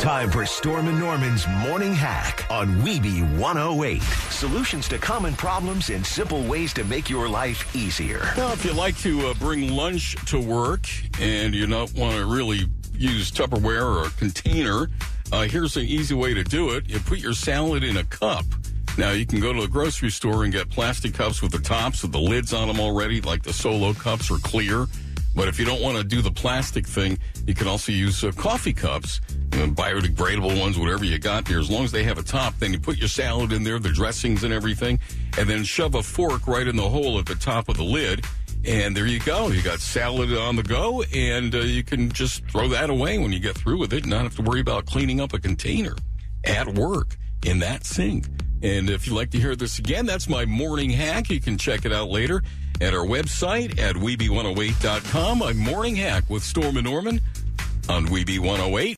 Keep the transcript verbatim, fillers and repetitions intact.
time for Storm and Norman's Morning Hack on Weeby one oh eight. Solutions to common problems and simple ways to make your life easier. Now, if you like to uh, bring lunch to work and you don't want to really use Tupperware or a container, uh, here's an easy way to do it. You put your salad in a cup. Now, you can go to the grocery store and get plastic cups with the tops with the lids on them already, like the Solo cups are clear. But if you don't want to do the plastic thing, you can also use uh, coffee cups, you know, biodegradable ones, whatever you got there. As long as they have a top, then you put your salad in there, the dressings and everything, and then shove a fork right in the hole at the top of the lid. And there you go. You got salad on the go, and uh, you can just throw that away when you get through with it and not have to worry about cleaning up a container at work in that sink. And if you'd like to hear this again, that's my morning hack. You can check it out later at our website at Weeby one oh eight dot com. My morning hack with Storm and Norman on Weeby one oh eight.